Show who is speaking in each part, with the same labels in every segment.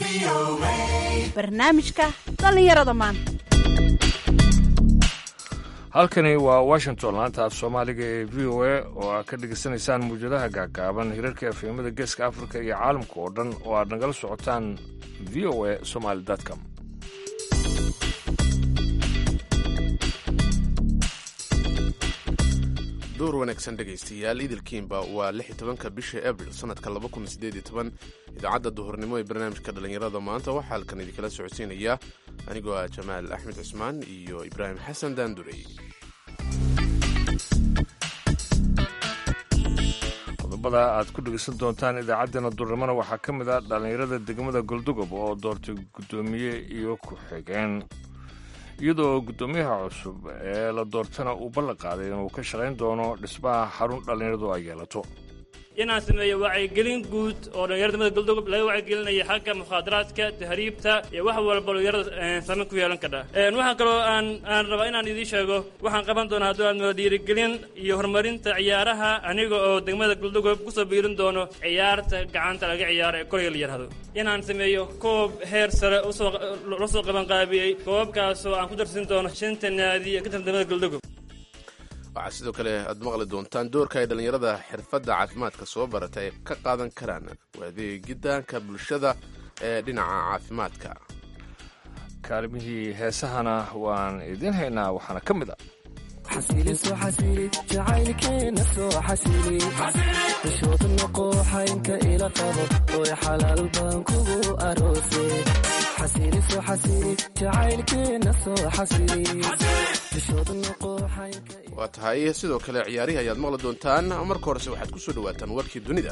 Speaker 1: barnaamijka dhallinyarada maanta.
Speaker 2: halkani waa washington, laanta af soomaaliga ee v o a oo aad ka dhegaysanaysaan mawjadaha gaagaaban hirarka efemada geeska afrika iyo caalamka oo dhan oo aad nagala socotaan v o a somaly.com.
Speaker 3: door wanaagsan dhegaystayaal idilkiinba waa 16 bisha abril sanadka 2018. idaacadda duhurnimo ee barnaamijka dhallinyarada maanta waxaa halkan idinkala socodsiinaya anigoo ah jamaal axmed cismaan iyo ibraahim xasan daandurey.
Speaker 2: qodobada aad ku dhegaysan doontaan idaacaddeenna duhurnimona waxaa ka mid ah dhallinyarada degmada goldogob oo doortay guddoomiye iyo ku-xigeen, iyadoo guddoomiyaha cusub ee la doortana uu ballan qaaday inuu ka shaqayn doono dhismaha xarun dhallinyaradu ay yeelato.
Speaker 4: inaan sameeyo wacyigelin guud oo dhallinyarada degmada goldogob laga wacyigelinayo xagga mukhaadaraadka, tahriibta iyo wax walba dhallinyarada saameyn ku yeelan kara. waxaan kaloo aan rabaa inaan idiin sheego waxaan qaban doonaa hadduu aad dhiirigelin iyo horumarinta ciyaaraha, aniga oo degmada goldogob kusoo biirin doono ciyaarta gacanta laga ciyaaro ee koleyga la yidhaahdo. inaan sameeyo koob heer sare la soo qabanqaabiyey, koobabkaasoo aan ku darsin doono 5 naadi ee ka tirsan degmada goldogob.
Speaker 3: waxaa sidoo kale aad maqli doontaan doorka ay dhallinyarada xirfadda caafimaadka soo barata ay ka qaadan karaan adeegitaanka bulshada ee dhinaca caafimaadka.
Speaker 2: kaalimihii heesahana waan idiin haynaa, waxaana ka mid ah
Speaker 5: jacaylkeena soo xasili bishood noqo xaynka ila qabo oy xalaal baan kugu aroose xasili soo xasili jacaylkeena soo xasili bishood noqo xaynka.
Speaker 3: waa tahay sidoo kale ciyaarihi ayaad maqli doontaan. marka horese waxaad ku soo dhawaataan warkii dunida.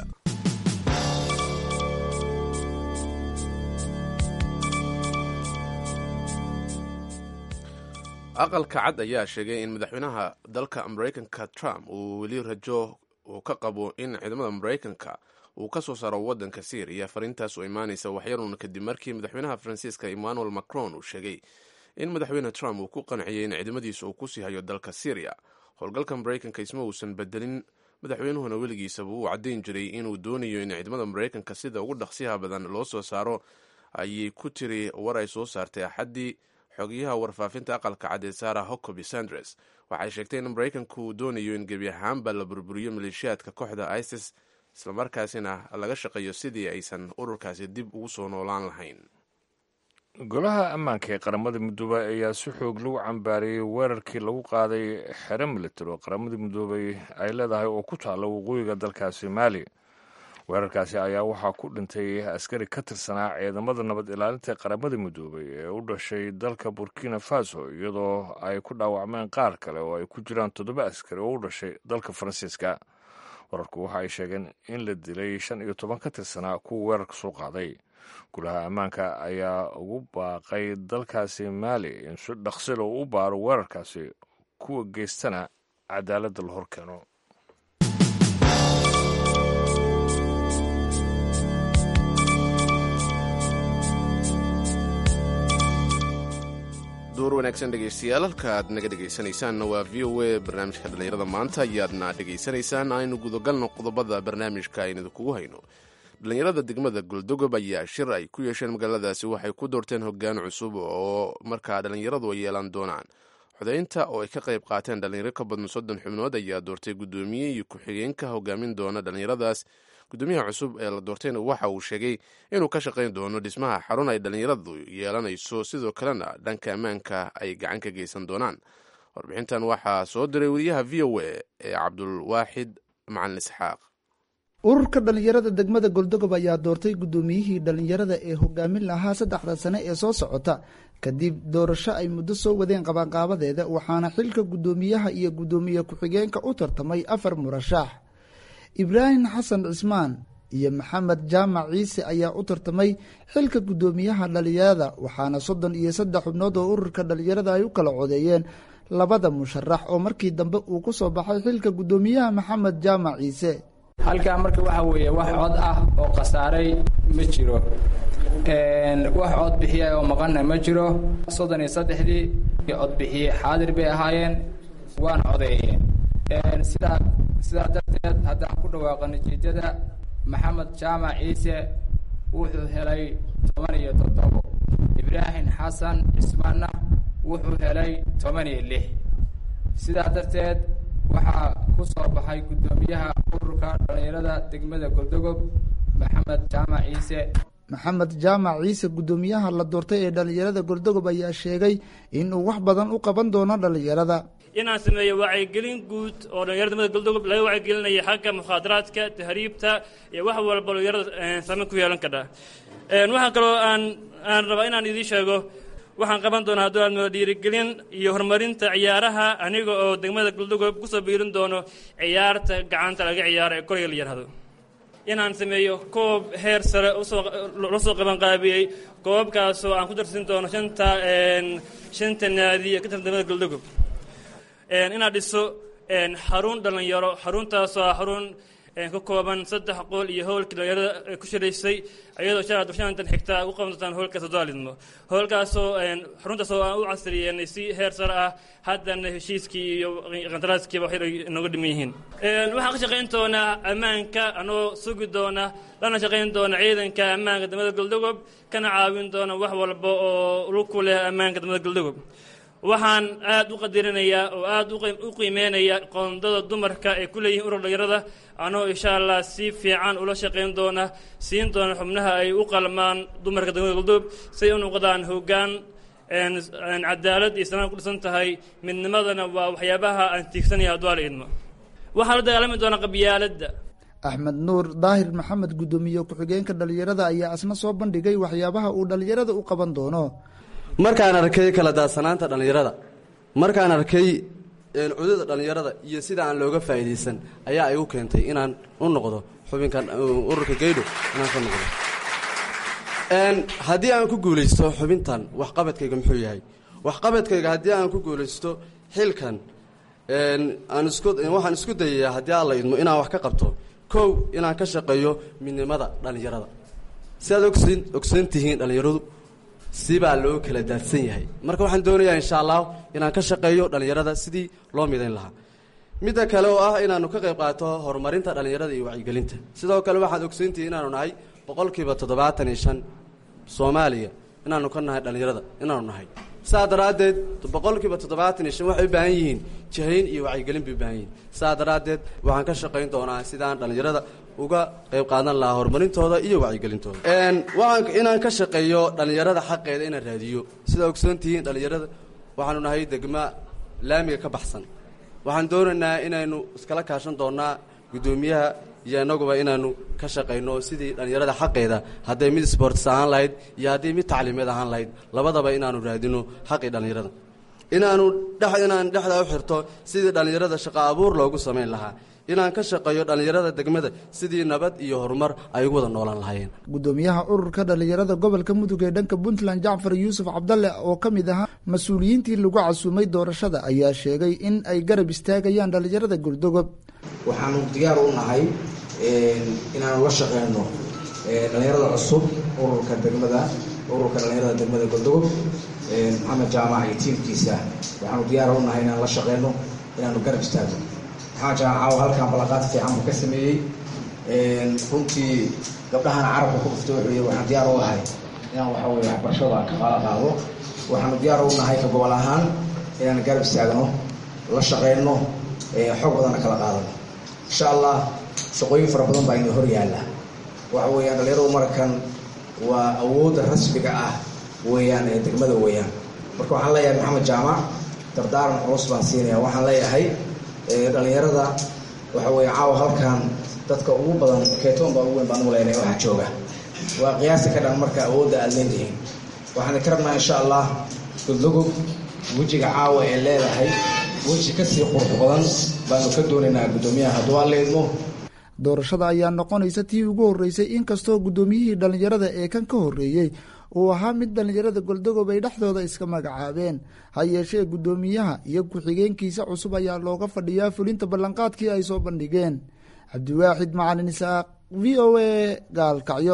Speaker 3: aqalka cad ayaa sheegay in madaxweynaha dalka maraykanka Trump uu weli rajo uu ka qabo in ciidamada maraykanka uu ka soo saaro waddanka Syria. fariintaas oo imaanaysa waxyaruun kadib markii madaxweynaha Faransiiska Emmanuel Macron uu sheegay in madaxweyne Trump uu ku qanciyay in ciidamadiisa uu ku sii hayo dalka Syria. howlgalka maraykanka isma uusan bedelin, madaxweynuhuna weligiisaba uu caddayn jiray inuu doonayo in ciidamada maraykanka sida ugu dhaqsiyaha badan loo soo saaro, ayay ku tiri war ay soo saartay axaddii xogayaha warfaafinta aqalka cad ee Sarah Huckabee Sanders. waxay sheegtay in maraykanku uu doonayo in gebi ahaanba la burburiyo maleeshiyaadka kooxda ISIS, islamarkaasina laga shaqeeyo sidii aysan ururkaasi dib ugu soo noolaan lahayn.
Speaker 2: golaha ammaanka ee qaramada midoobay ayaa si xoog lagu cambaariyey weerarkii lagu qaaday xero militari oo qaramada midoobay ay leedahay oo ku taalla waqooyiga dalkaasi Maali. weerarkaasi ayaa waxaa ku dhintay askari ka tirsanaa ciidamada nabad ilaalinta qaramada midoobay ee u dhashay dalka Burkina Faso, iyadoo ay ku dhaawacmeen qaar kale oo ay ku jiraan 7 askari oo u dhashay dalka Faransiiska. wararku waxa ay sheegeen in la dilay 15 ka tirsanaa kuwa weerarka soo qaaday. golaha ammaanka ayaa ugu baaqay dalkaasi Maali in si dhaqso leh u baaro weerarkaasi, kuwa geystana cadaaladda la hor keeno.
Speaker 3: door wanaagsan dhegaystayaal, halka aad naga dhegaysanaysaanna waa v o a barnaamijka dhallinyarada maanta ayaadna dhegaysanaysaan. aynu gudagalno qodobada barnaamijka aynu kugu hayno. dhallinyarada degmada goldogob ayaa shir ay ku yeesheen magaaladaasi waxay ku doorteen hoggaan cusub oo markaa dhallinyaradu ay yeelan doonaan. codaynta oo ay ka qayb qaateen dhallinyaro ka badan 30 xubnood ayaa doortay guddoomiye iyo ku-xigeenka hogaamin doona dhallinyaradaas. guddoomiyaha cusub ee la doortayna waxa uu sheegay inuu ka shaqayn doono dhismaha xarun ay dhallinyaradu yeelanayso, sidoo kalena dhanka ammaanka ay gacan ka geysan doonaan. warbixintan waxaa soo diray wariyaha v o a ee cabdulwaaxid macalin isxaaq.
Speaker 6: ururka dhallinyarada degmada goldogob ayaa doortay guddoomiyihii dhallinyarada ee hogaamin lahaa 3 sane ee soo socota kadib doorasho ay muddo soo wadeen qabanqaabadeeda, waxaana xilka guddoomiyaha iyo guddoomiye ku-xigeenka u tartamay 4 murashax. ibraahim xasan cismaan iyo maxamed jaamac ciise ayaa u tartamay xilka guddoomiyaha dhallinyarada, waxaana 33 xubnood oo ururka dhallinyarada ay u kala codeeyeen 2 musharax oo markii dambe uu ku soo baxay xilka guddoomiyaha maxamed jaamac ciise.
Speaker 7: halkaa marka waxa weeye wax cod ah oo khasaaray ma jiro, wax cod bixiya oo maqanna ma jiro. 33dii cod bixiye xaadir bay ahaayeen, waana codeeyeen. sidaa darteed haddaan ku dhawaaqo natiijada, maxamed jaamac ciise wuxuu helay 17. ibraahim xasan cismaanna wuxuu helay 16. sidaa darteed waxaa ku soo baxay guddoomiyaha ururka dhalinyarada degmada Galdogob maxamed jaamac ciise guddoomiyaha la doortay ee dhalinyarada Galdogob ayaa sheegay in uu wax badan u qaban doono dhalinyarada.
Speaker 4: inaan sameeyo wacyigelin guud oo dhalinyarada degmada Galdogob laga wacyigelinayo xagga mukhaadaraadka, tahriibta iyo wax walba dhalinyarada saameyn ku yeelan kara. waxaan kaloo aan rabaa inaan idiin sheego waxaan qaban doonaa haddii dhiirigelin iyo horumarinta ciyaaraha aniga oo degmada Galdogob ku soo biirin doono ciyaarta gacanta laga ciyaaro ee kolayga la yiraahdo. inaan sameeyo koob heer sare la soo qaban qaabiyey koobkaasoo aan ku darsin doono shanta naadi ee ka tirsan degmada Galdogob. inaan dhiso xarun dhalinyaro, xaruntaasoo xarun ka kooban 3 qol iyo howlkii dhalinyarada ku shiraysay iyadoo shantan xigta u qaban doontaan howlka Soomaaliyeedmo. howlkaasoo xaruntaasoo aan u casriyeynay si heer sare ah haddana heshiiskii iyo qandaraaskii waxay inaga dhiman yihiin. waxaan ka shaqayn doonaa ammaanka anoo sugi doona lana shaqayn doona ciidanka ammaanka degmada Galdogob kana caawin doona wax walba oo lug ku leh ammaanka degmada Galdogob. waxaan aad u qadirinayaa oo aad u qiimeynayaa qoondada dumarka ee ku leeyihiin urur dhalinyarada anoo insha Allah si fiican ula shaqayn doona siin doona xubnaha ay u qalmaan dumarka degmada Galdogob si ay u noqdaan hoggaan cadaalad iyo sanad ku dhisan tahay midnimadana waa waxyaabaha aan tiigsanayo hadwaa la idmo. waxaa la dagaalami doona qabyaaladda.
Speaker 6: axmed nuur daahir maxamed guddoomiye ku-xigeenka dhalinyarada ayaa asna soo bandhigay waxyaabaha uu dhalinyarada u qaban doono.
Speaker 8: markaan arkay kala daadsanaanta dhallinyarada, markaan arkay cudurda dhallinyarada iyo sida aan looga faa'iidaysan ayaa igu keentay inaan u noqdo xubinkan ururka Gaydho inaan ka noqdo. haddii aan ku guulaysto xubintan waxqabadkayga muxuu yahay? waxqabadkayga haddii aan ku guulaysto xilkan waxaan isku dayayaa haddii aan la idmo inaan wax ka qabto. kow, inaan ka shaqeeyo midnimada dhallinyarada. si aad ogsoon tihiin dhallinyaradu sibaa loo kala daadsan yahay. marka waxaan doonayaa insha Allah inaan ka shaqeeyo dhalinyarada sidii loo midayn lahaa. midda kale oo ah inaanu ka qayb qaato horumarinta dhalinyarada iyo wacyigelinta. sidoo kale waxaad ogsoontihiin inaanu nahay 75% Soomaaliya inaanu ka nahay dhalinyarada inaanu nahay. saa daraadeed 75% waxay u baahan yihiin jihayn iyo wacyigelin bay u baahan yihiin. saa daraadeed waxaan ka shaqayn doonaa sidaan dhalinyarada uga qayb qaadan lahaa horumarintooda iyo wacyigelintooda. waxaan inaan ka shaqeeyo dhalinyarada xaqeeda inaan raadiyo. sida ogsoontihiin dhalinyarada waxaanu nahay degma laamiga ka baxsan. waxaan doonaynaa inaynu iskala kaashan doonaa guddoomiyaha iyo inaguba inaanu ka shaqayno sidii dhalinyarada xaqeeda hadday mid sports ahaan lahayd iyo haddii mid tacliimeed ahaan lahayd labadaba inaanu raadino xaqii dhalinyarada. inaan dhexda u xirto sidii dhalinyarada shaqo abuur loogu samayn lahaa. inaan ka shaqeeyo dhalinyarada degmada sidii nabad iyo horumar ay ugu wada noolaan lahaayeen.
Speaker 6: guddoomiyaha ururka dhalinyarada gobolka mudug ee dhanka Puntland Jacfar Yuusuf Cabdalle oo ka mid ahaa mas-uuliyiintii lagu casuumay doorashada ayaa sheegay in ay garab istaagayaan dhalinyarada Galdogob.
Speaker 9: waxaanu diyaar u nahay inaanu la shaqeyno dhalinyarada cusub ururka dhalinyarada degmada Galdogob maxamed jaamac iyo tiimkiisa. waxaanu diyaar u nahay inaan la shaqeyno inaanu garab istaagno. maxamed jaamac halkan balaqaad fiican buu ka sameeyey. runtii gabdhahana carabka ku dhuftay wuxuu yidhi waxaan diyaar u ahay inaan waxa weye waxbarashada kafaala qaado. waxaanu diyaar u nahay ka gobol ahaan inaan garab istaagno, la shaqeyno, xog badanna kala qaadano. insha Allah shaqooyin fara badan baa inoo hor yaalla. waxa weeyaan dhalinyaradu markan waa awoodda rasmiga ah weeyaan ee degmada weeyaan. marka waxaan leeyahay maxamed jaamac dardaaran culus baan siinaya. waxaan leeyahay dhalinyarada waxa weeye caawa halkan dadka ugu badan keetoon baa ugu weyn baan u leenahay waxa jooga. waa qiyaasi ka dhan marka awoodda aad leedihiin. waxaan ka rabnaa insha Allah Galdogob wejiga caawa ee leedahay weji ka sii qurux badan baanu ka doonaynaa guddoomiyaha hadduu aan leedmo.
Speaker 6: doorashada ayaa noqonaysa tii ugu horeysay inkastoo guddoomiyihii dhalinyarada ee kan ka horeeyey uu ahaa mid dhalinyarada Galdogob ay dhexdooda iska magacaabeen. ha yeeshee guddoomiyaha iyo ku-xigeenkiisa cusub ayaa looga fadhiyaa fulinta ballanqaadkii ay soo bandhigeen. cabdiwaaxid macalin isaaq, VOA, Gaalkacyo.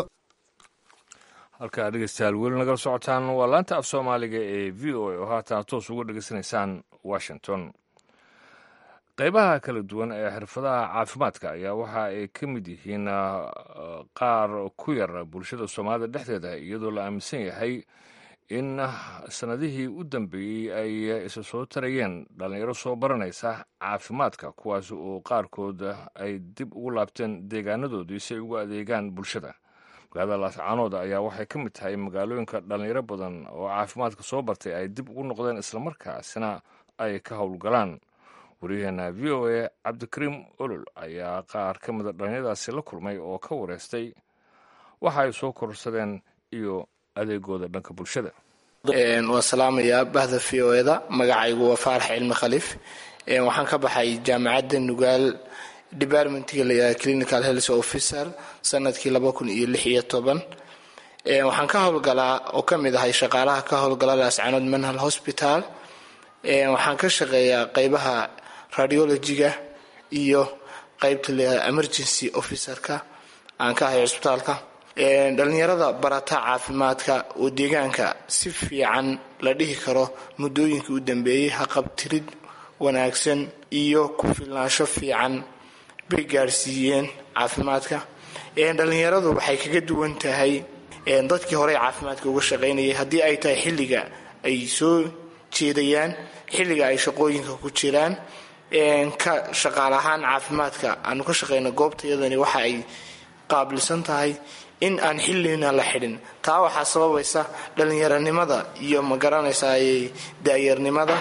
Speaker 2: halkaa dhegeystayaal weli nagala socotaan waa laanta af soomaaliga ee VOA oo haatan toos uga dhegeysanaysaan Washington. qaybaha kala duwan ee xirfadaha caafimaadka ayaa waxa ay ka mid yihiin qaar ku yar bulshada soomaalida dhexdeeda, iyadoo la aaminsan yahay in sannadihii u dambeeyey ay isa soo tarayeen dhallinyaro soo baranaysa caafimaadka, kuwaas oo qaarkood ay dib ugu laabteen deegaanadoodii si ay ugu adeegaan bulshada. magaalada laascaanood ayaa waxay ka mid tahay magaalooyinka dhallinyaro badan oo caafimaadka soo bartay ay dib ugu noqdeen islamarkaasina ay ka howlgalaan. waryaheena v o a cabdikariim olol ayaa qaar ka mida dhallinyaradaasi la kulmay oo ka wareystay waxa ay soo korsadeen iyo adeegooda dhanka bulshada.
Speaker 10: waan salaamayaa bahda v o eda. magacaygu waa faarax cilmi khaliif. waxaan ka baxay jaamacadda nugaal departmentiga layihahda clinical health officer sanadkii 2016. waxaan ka howlgalaa oo ka mid ahay shaqaalaha ka howlgala laascaanood mental hospital. waxaan ka shaqeeyaa qaybaha radiologiga iyo qaybta layihahda emergency officerka aan ka ahay cusbitaalka. dhalinyarada barata caafimaadka oo deegaanka si fiican la dhihi karo muddooyinkii u dambeeyey haqabtirid wanaagsan iyo ku filnaansho fiican bay gaarsiiyeen caafimaadka. dhalinyaradu waxay kaga duwan tahay dadkii horey caafimaadka uga shaqaynayay haddii ay tahay xilliga ay soo jeedayaan, xilliga ay shaqooyinka ku jiraan. ka shaqaal ahaan caafimaadka aanu ka shaqayno goobtayadani waxa ay qaabilsan tahay in aan xillina la xidhin. taa waxaa sababaysa dhalinyaronimada iyo magaranaysa daayarnimada.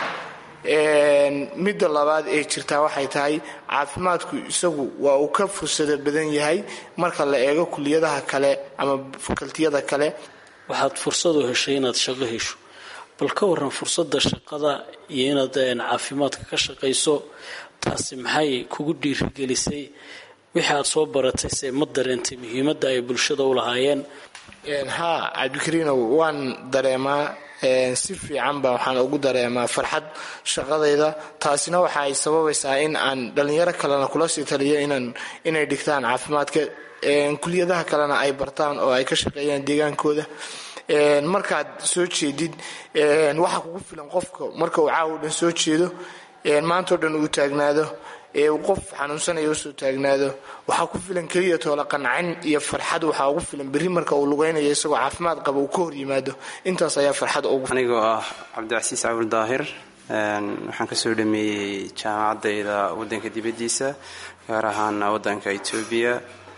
Speaker 10: midda labaad ee jirtaa waxay tahay caafimaadku isagu waa uu ka fursado badan yahay marka la eego kuliyadaha kale ama fakaltiyada kale.
Speaker 11: waxaad fursad u heshay inaad shaqo hesho, bal ka waran fursada shaqada iyo inaad caafimaadka ka shaqayso, taasi maxay kugu dhiirigelisay? wixii aad soo baratay se ma dareentay muhiimadda ay bulshada u lahaayeen?
Speaker 10: haa cabdikariinow, waan dareemaa si fiican baa waxaan ugu dareemaa farxad shaqadayda. taasina waxa ay sababaysaa in aan dhalinyaro kalena kula sii taliyo inay dhigtaan caafimaadka, kuliyadaha kalena ay bartaan oo ay ka shaqeeyaan deegaankooda. markaad soo jeedid waxaa kugu filan qofka marka uu caawa dhan soo jeedo, maantao dhan uu taagnaado, qof xanuunsanaya usoo taagnaado, waxaa ku filan keliya toola qancin iyo farxad. waxaa ugu filan berri marka uu lugaynayo isagoo caafimaad qaba uu ka hor yimaado. intaas ayaa farxad ugu filan.
Speaker 12: anigoo ah cabdicasiis cabul daahir, waxaan kasoo dhameeyey jaamacadayda wadanka dibadiisa, gaar ahaan wadanka Ethiopia.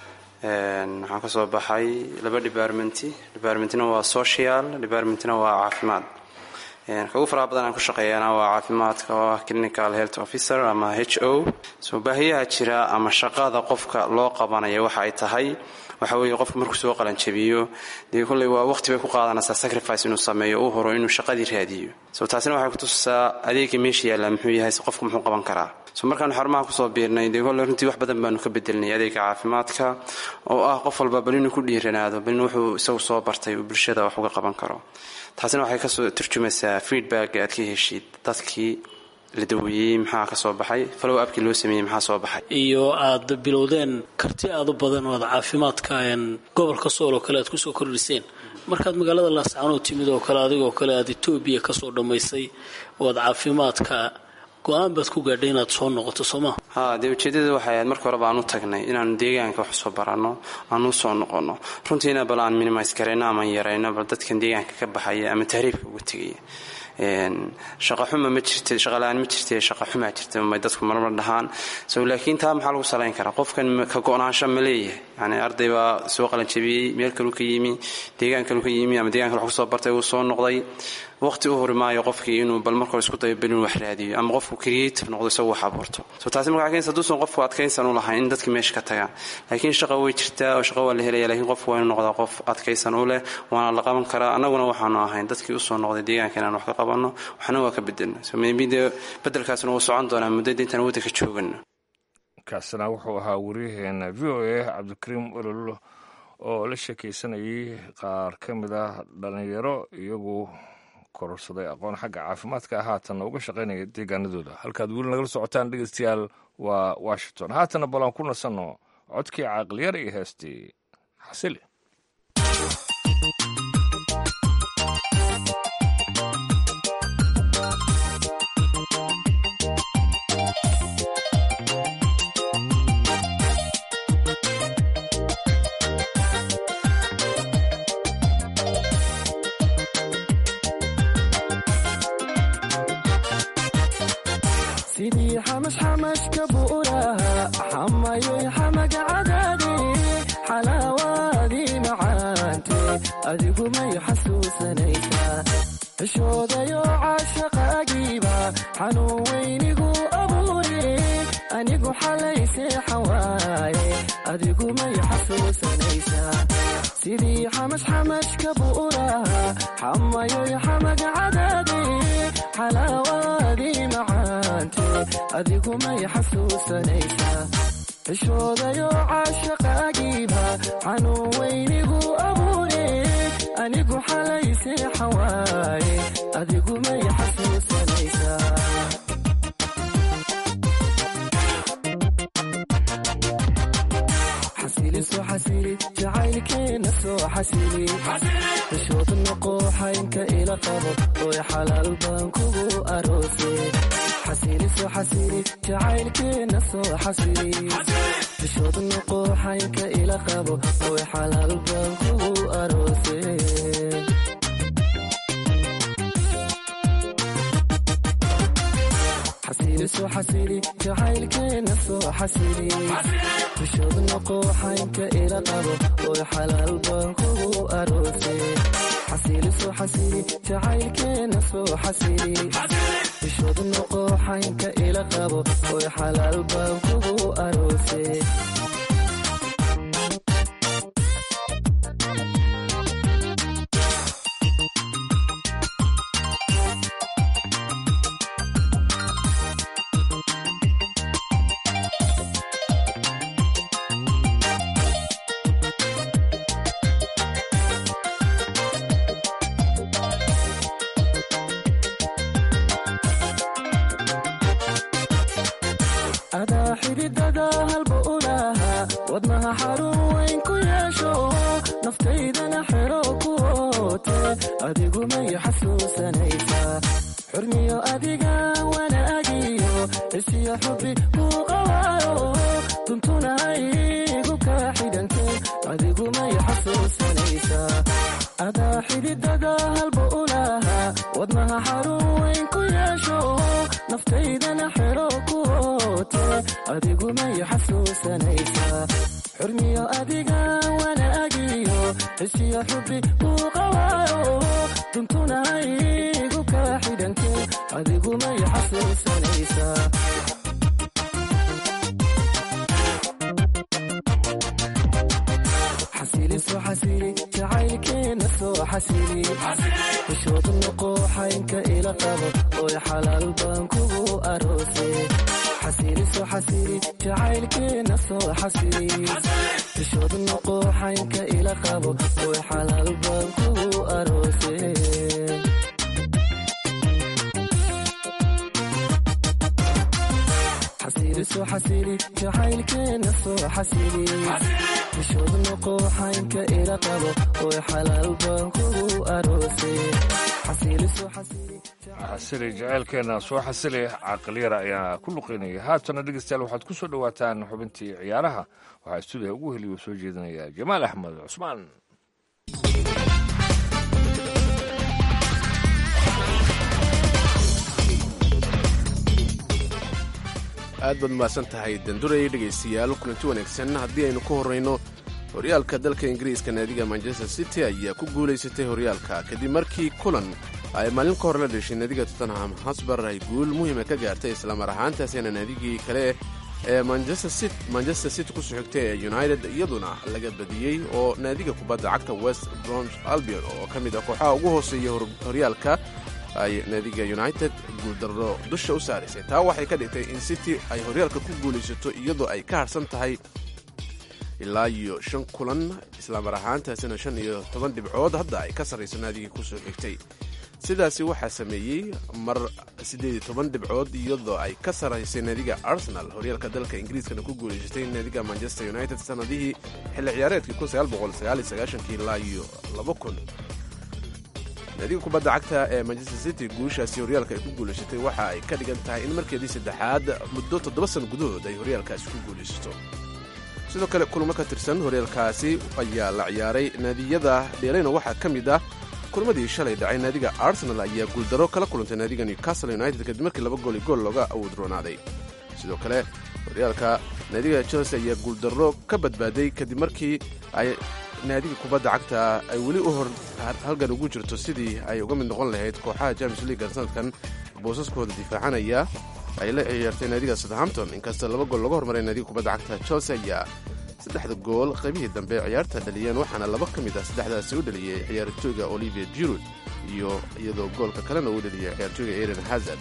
Speaker 12: waxaan kasoo baxay 2 departmentina waa social, departmentina waa caafimaad. ugu faraha badan aan ku shaqeeyana waa caafimaadka oo ah clinical health officer ama HO. soo baahiyaha jira ama shaqada qofka loo qabanayo waxa ay tahay waxa weeye qofka markuu soo qalan jabiyo dee kulley waa waqti bay ku qaadanaysaa sacrifice inuu sameeyo uu horo inuu shaqadii raadiyo. soo taasina waxay ku tusaa adeega meesha yaala muxuu yahay, qofku muxuu qaban karaa. soo markaan xarumaha kusoo biirnay dee kulley runtii wax badan baanu ka bedelnay adeega caafimaadka oo ah qof walba bal inuu ku dhiiranaado, bal wuxuu isagu soo bartay uu bulshada wax uga qaban karo. taasina waxay kasoo turjumaysaa feedback aad ka heshid dadkii la daweeyey maxaa ka soo baxay, follow upkii loo sameeyey maxaa soo baxay,
Speaker 11: iyo aad bilowdeen karti aad u badan oo caafimaadka gobolka Sool oo kale aad kusoo kordhiseen. markaad magaalada Laascaanood timid oo kale adigoo kale aad Itoobiya kasoo dhamaysay oo caafimaadka go'aan baad ku gaadhay inaad soo noqoto Soomaa?
Speaker 12: haa, dee ujeedada waxay ahayd markii hore baan u tagnay inaan deegaanka wax soo barano, aan u soo noqono runtiina bal aan minimize kareyno ama yareyno bal dadkan deegaanka ka baxaya ama tahriibka uga tegaya. shaqo xumo ma jirto, shaqo la'aan ma jirto, shaqo xumo jirto ma dadku marmar dhahaan. soo laakiin taa maxaa lagu saleyn karaa? qofkan ka go'naansho ma leeyahay? yani arday baa soo qalan jabiyey, meel kale ka yimi, deegaan kale ka yimi ama deegaan kale wax soo bartay uu soo noqday, waqti u horimaayo qofkii inuu bal markoo isku dayo bal inuu wax raadiyo ama qofku creative noqdo isagoo wax abuurto. soo taasi markaa keenaysa duusan qofku adkaysan u lahayn in dadka meesha ka tagaan. laakiin shaqo way jirtaa oo shaqo waa la helaya, laakiin qofku waa inuu noqdaa qof adkaysan u leh, waana la qaban karaa. annaguna waxaanu ahayn dadkii usoo noqday deegaanka inaan wax ka qabanno, waxna waa ka bedelna. soo maybe dee bedelkaasna wuu socon doonaa muddada intaan waddanka joogano.
Speaker 2: kaasina wuxuu ahaa waryaheena v o a cabdikariim olol oo la sheekaysanayay qaar ka mid ah dhalinyaro iyagu kororsaday aqoon xagga caafimaadka haatanna uga shaqaynaya deegaanadooda. halkaad weli nagala socotaan dhegeystayaal waa Washington. haatana balan ku nasanno codkii caaqliyar iyo heestii xasili.
Speaker 5: sidii xamashxamashka buuraha xamayoy xamaga cadaade xalaawaadii macaante adigu may xasuusanaysaa xishoodayo caashaqaagiiba xanuun weynigu abuure anigu xalay seexan waaye adigu may xasuusanaysaa sidii xamashxamashka buuraha xamayoy xamaga cadaade xalaawaadii macaante adigu may xasuusanaysaa xishoodayo caashaqaagiiba xanuun weynigu abuure anigu xalay seexan waaye adigu may xasuusanaysaa soo xasili jacaylkeena soo xasili xishood noqo xaynka ila qabo oy xalaal baan kugu aroose xasili soo xasili jacaylkeena soo xasili xishood noqo xaynka ila qabo oy xalaal baan kugu aroose xasili soo xasili jacaylkeena soo xasili xishood noqo xaynka ila qabo oy xalaal baan kugu aroose xasili soo xasili jacaylkeena soo xasili xishood noqo xaynka ila qabo oy xalaal baan kugu aroose xididada halba u lahaa wadnaha xarun weyn ku yeesho naftaydana xero ku oote adigu may xasuusanaysaa xurmiyo adiga wanaagiyo isiyo xubi kuu qawaaro duntuna haygu ka xidhante adigu may xasuusanaysaa adaa xididada halba u lahaa wadnaha xarun weyn ku yeesho naftaydana xero ku oote adigu may xasuusanaysaa xurmiyo adiga wanaagiyo isiyo xubi kuu qawaaro duntuna haygu ka xidhante adigu may xasuusanaysaa xasili soo xasili jacaylkeena soo xasili xishood noqo xaynka ila qabo oy xalaal baan kugu aroose xasili soo xasili jacaylkeena soo xasili xishood noqo xaynka ila qabo oy xalaal baan kugu aroose xasili soo xasili jacaylkeena soo xasili xishood noqo xaynka ila qabo oy xalaal baan kugu aroose xasili soo xasili
Speaker 2: xasili jacaylkeena soo xasili caqliyara ayaa ku luqeynaya haatana dhegeystayaal waxaad ku soo dhowaataan xubintii ciyaaraha waxaa stuudiyaha ugu heliyo soo jeedinaya jamaal axmed cusmaan
Speaker 3: aad baad mahadsan tahay danduraya dhegaystayaal kulanti wanaagsan haddii aynu ku horrayno horyaalka dalka ingiriiska naadiga manchester city ayaa ku guulaysatay horyaalka kadib markii kulan ay maalin ka hor la dheshay naadiga tottenham hotspur ay guul muhiima ka gaartay islamar ahaantaasina naadigii kale ee manchester city ku soo xigtay ee united iyaduna laga badiyey oo naadiga kubadda cagta west bromwich albion oo ka mid ah kooxaha ugu hooseeya horyaalka ay naadiga united guuldarro dusha u saaraysay taa waxay ka dhigtay in city ay horyaalka ku guulaysato iyadoo ay ka harsan tahay ilaa iyo 5 kulan islamar ahaantaasina 15 dhibcood hadda ay ka sarrayso naadigii ku soo xigtay sidaasi waxaa sameeyey mar 18 dhibcood iyadoo ay ka sarraysay naadiga arsenal horyaalka dalka ingiriiskana ku guulaysatay naadiga manchester united sanadihii xilli ciyaareedkii 1999 ilaa iyo 2000 naadiga kubadda cagta ee manchester city guushaasi horyaalka ay ku guulaysatay waxa ay ka dhigan tahay in markeedii saddexaad muddo 7 sano gudahood ay horyaalkaasi ku guulaysato sidoo kale kulamo ka tirsan horyaalkaasi ayaa la ciyaaray naadiyada dheelayna waxaa ka mid ah kulmadii shalay dhacay naadiga arsenal ayaa guuldaro kala kulantay naadiga newcastle united kadib markii 2 gool iyo gool looga awood roonaaday sidoo kale horyaalka naadiga chelsea ayaa guuldarro ka badbaaday kadib markii ay naadiga kubadda cagta ay weli u hor halgan ugu jirto sidii ay uga mid noqon lahayd kooxaha Champions League sanadkan boosaskooda difaacanaya ay la ciyaartay naadiga Southampton inkasta 2 gool laga hormaray naadiga kubadda cagta Chelsea ayaa 3 gool qaybihii dambe ciyaarta dhaliyeen waxaana 2 ka mid ah saddexdaasi u dhaliyay ciyaartooyga Olivier Giroud iyo iyadoo goolka kalena uu dhaliyay ciyaartooyga Eden Hazard.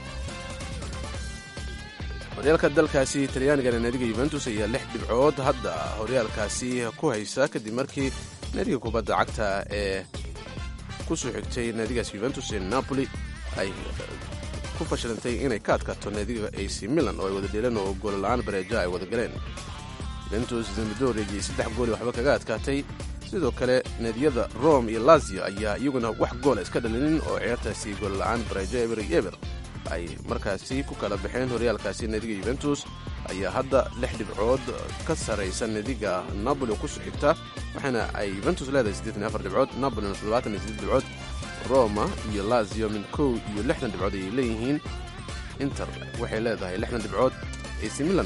Speaker 3: horyaalka dalkaasi Talyaaniga naadiga Juventus ayaa 6 dhibcood hadda horyaalkaasi ku haysa kadib markii naadiga kubadda cagta ee ku soo xigtay naadiga Juventus ee Napoli ay ku fashilantay inay ka adkaato naadiga AC Milan oo ay wada dheeleen oo gool la'aan bareejo ay wada galeen. Juventus Zambidorigi 3 gool waxba kaga adkaatay. sidoo kale naadiyada Rome iyo Lazio ayaa iyaguna wax gool iska dhalinin oo ciyaartaasi gool la'aan bareejo eber ay markaasi ku kala baxeen. horyaalkaasi naadiga Juventus ayaa hadda 6 dhibcood ka sareysa naadiga Napoli ku soo xigta waxaana ay Juventus leedahay 84 dhibcood, Napoli 78 dhibcood, Roma iyo Lazio min 1 iyo 60 dhibcood ay leeyihiin. Inter waxay leedahay 60 dhibcood, AC Milan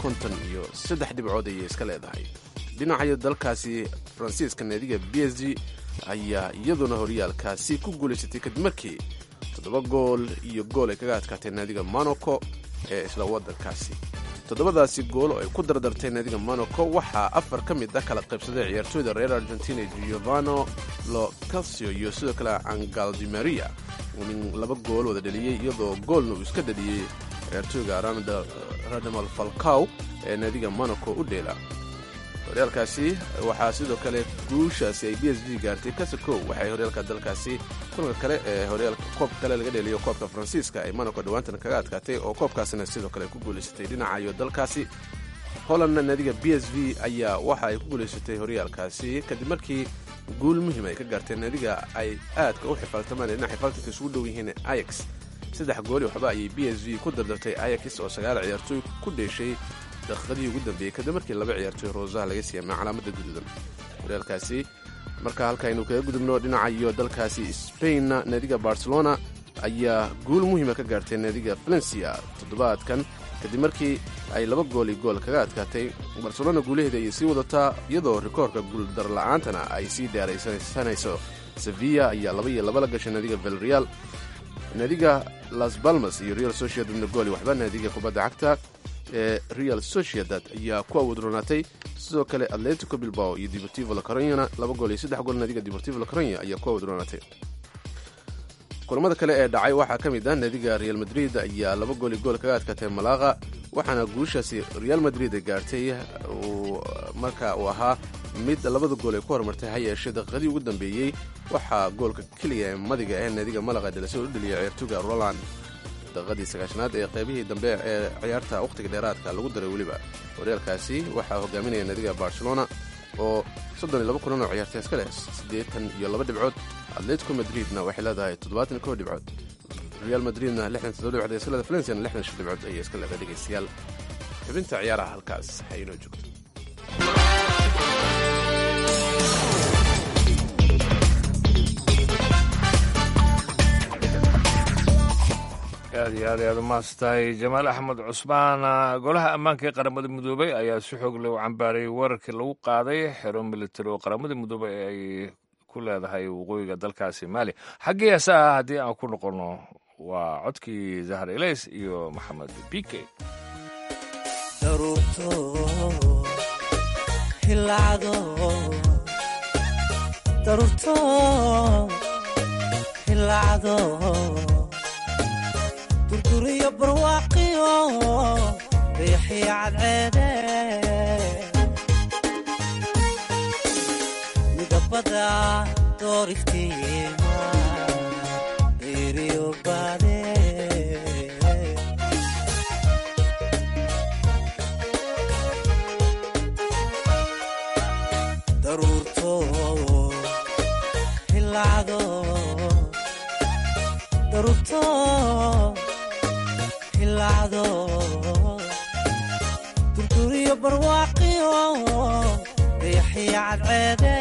Speaker 3: 53 dhibcood ay iska leedahay. dhinaca dalkaasi Faransiiska naadiga PSG ayaa iyaduna horyaalkaasi ku guuleysatay kadib markii 7 gool iyo gool ay kaga adkaatay naadiga Monaco ee isla wadankaasi. 7daasi gool oo ay ku dardartay naadiga Monaco waxaa 4 ka mid ah kala qaybsaday ciyaartooyda reer Argentina Giovanni Lo Celso iyo sidoo kale Angel Di Maria min 2 gool wada dhaliyay iyadoo goolna uu iska dhaliyay ciyaartooyga Radamel Falcao ee naadiga Monaco u dheela. horyaalkaasi waxaa sidoo kale guushaasi ay PSG gaartay Casco waxay horyaalka dalkaasi kulanka kale ee horyaalka koob kale laga dhaliyo koobka Faransiiska ay Monaco dhawaantan kaga adkaatay oo koobkaasina sidoo kale ku guuleysatay. dhinaca dalkaasi Holland naadiga PSV ayaa waxa ay ku guuleysatay horyaalkaasi kadib markii guul muhiim ay ka gaartay naadiga ay aadka u xifaaltamaan dhinaca xifaaltanka isugu dhow yihiin Ajax. 3 gool waxba ayay PSV ku dardartay Ajax oo 9 ciyaartooy ku dheeshay daqiiqadii ugu dambeeyay kadib markii 2 ciyaartooy roosaha laga siiyay calaamada guduudan. horyaalkaasi marka halkaaynu kaga gudubno dhinaca dalkaasi Spain naadiga Barcelona ayaa guul muhiim ka gaartay naadiga Valencia toddobaadkan kadib markii ay 2 gool iyo gool kaga adkaatay. Barcelona guulaheeda ay sii wadataa iyadoo rikoorka guul dar la'aantana ay sii dheeraysanayso. Sevilla ayaa 2-2 la gashay naadiga Villarreal. naadiga Las Palmas iyo Real Sociedad gool waxba naadiga kubadda cagta ee Real Sociedad ayaa ku awdroonatay. sidoo kale Atletico Bilbao iyo Deportivo La Coruña 2 gool iyo 3 gool naadiga Deportivo La Coruña ayaa ku awdroonatay. kulamada kale ee dhacay waxaa ka mid ah naadiga Real Madrid ayaa 2 gool iyo gool kaga adkaatay Malaga waxaana guushaasi Real Madrid gaartay marka uu ahaa mid 2 gool ay ku hormartay hayeeshee daqiiqadii ugu dambeeyay waxaa goolka kaliya ee madiga ee naadiga Malaga dhalasay u dhaliyay ciyaartooyga Roland daqiiqadii 9aad ee qaybihii dambe ee ciyaarta waqtiga dheeraadka lagu daray waliba. horyaalkaasi waxaa hogaaminaya naadiga Barcelona oo 32 kulan oo ciyaartay iska leh 82 dhibcood. Atletico Madridna waxay leedahay 71 dhibcood. Real Madridna 67 dhibcood iska leedahay. Valencia 66 dhibcood ay iska leedahay. dhageystayaal xubinta ciyaaraha halkaas hayno joogto.
Speaker 2: aad iyo aad u maastahay Jamaal Axmed Cusmaan. golaha ammaanka ee qaramada midoobay ayaa si xoog leh u cambaaray weerarkii lagu qaaday xero militari oo qaramada midoobay ay ku leedahay waqooyiga dalkaasi Mali. xaggii heesaha haddii aan ku noqono waa codkii Zahra Ilays iyo Maxamed Bike.
Speaker 13: durguriyo barwaaqiyo riixi cadceede midabada dooriftiima dayriyo baade daruurto hilacdo daruurto durguriyo barwaaqiyo riixi cadceede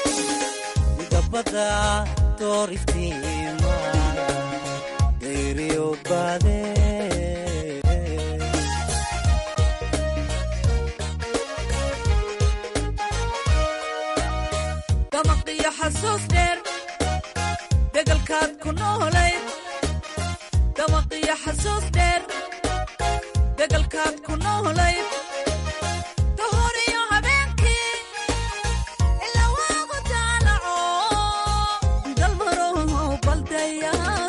Speaker 13: midabada dooriftiima dayriyo dayriyo baade
Speaker 14: damaqiyo xasuus dheer degalkaad ku noolayd damaqiyo xasuus dheer degalkaad ku noolayd dahoriyo habeenkii ilaa waagu daalaco dalmaro baldaya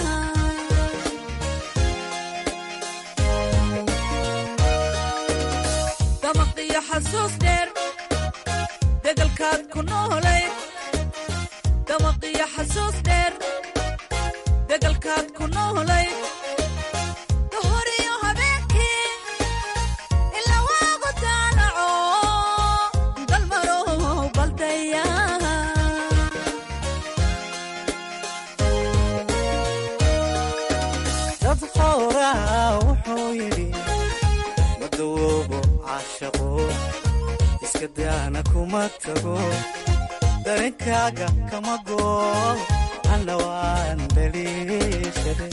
Speaker 14: damaqiyo xasuus dheer degalkaad ku noolayd damaqiyo xasuus dheer degalkaad ku noolayd dahoriyo habeenkii ilaa waagu daalaco dalmaro baldaya
Speaker 13: dad qowraa wuxuu yidhi ma dawoobo caashaqo iska daana kuma tago dareenkaaga kama goo anna waan daliishaday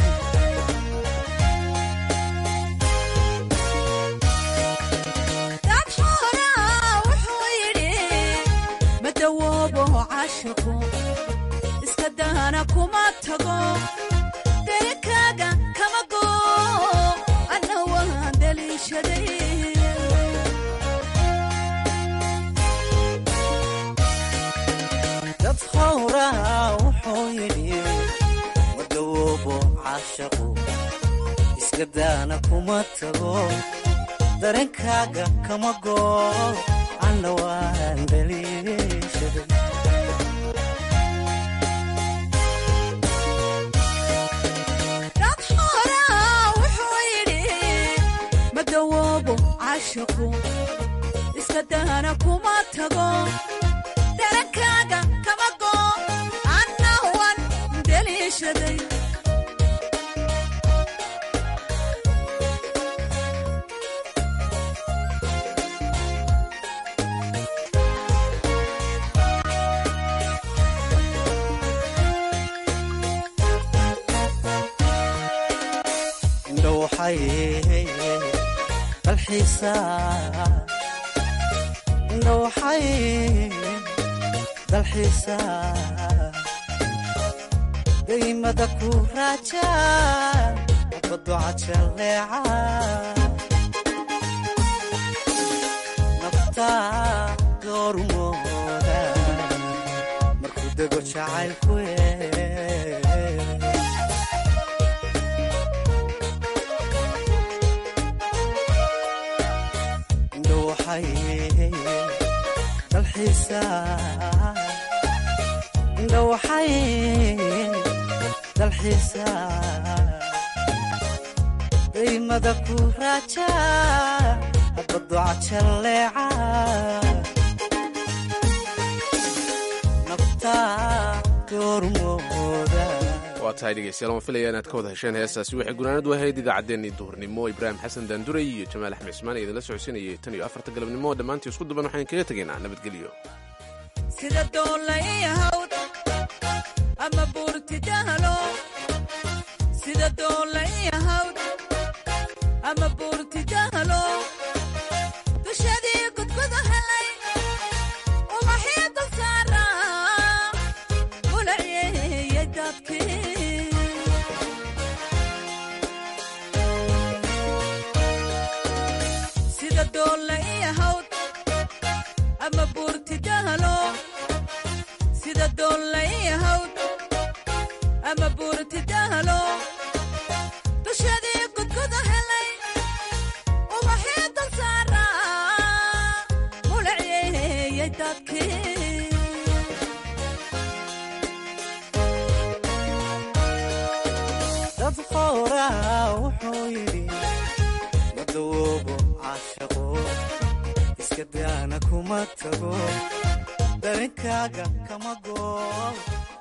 Speaker 14: dad xoolaa wuxuu yidhi ma dawoobo caashaqo iska daana kuma tago dareenkaaga kama goo anna waan daliishaday
Speaker 13: dad qowraa wuxuu yidhi ma dawoobo caashaqo iska daana kuma tago dareenkaaga kama goo anna waan daliishaday
Speaker 14: dad xoolaa wuxuu yidhi ma dawoobo caashaqo iska daana kuma tago dareenkaaga kama goo anna waan daliishaday
Speaker 13: indho waxay dalxiisaa indho waxay dalxiisaa daymada ku raajaa bado cajaleeca naftaa doormooda markuu dego jacaylku indho waxay dalxiisaa indho waxay dalxiisaa daymada ku raajaa bado cajaleeca naftaa doormooda
Speaker 3: waa tahay dhegeystayaal waan filaya inaad ka wada hesheen heestaasi waxay gunaanad u ahayd idaacaddeenii duhurnimo ibraahim xasan daanduray iyo jamaal axmed cismaan ee idinla socodsiinayay tan iyo afarta galabnimo dhammaantii isku duban waxaan kaga tegaynaa nabadgelyo
Speaker 14: sida doonla ii hawd ama buurti dahlo sida doonla ii hawd ama buurti dahlo dushadii gudguda helay ubaxii dul saara mulaceeyay dadkii sida doonla ii hawd ama buurti dahlo sida doonla ii hawd ama buurti dahlo dushadii gudguda helay ubaxii dul saara mulaceeyay dadkii
Speaker 13: dad qowraa wuxuu yidhi ma dawoobo caashaqo iska daana kuma tago dareenkaaga kama goo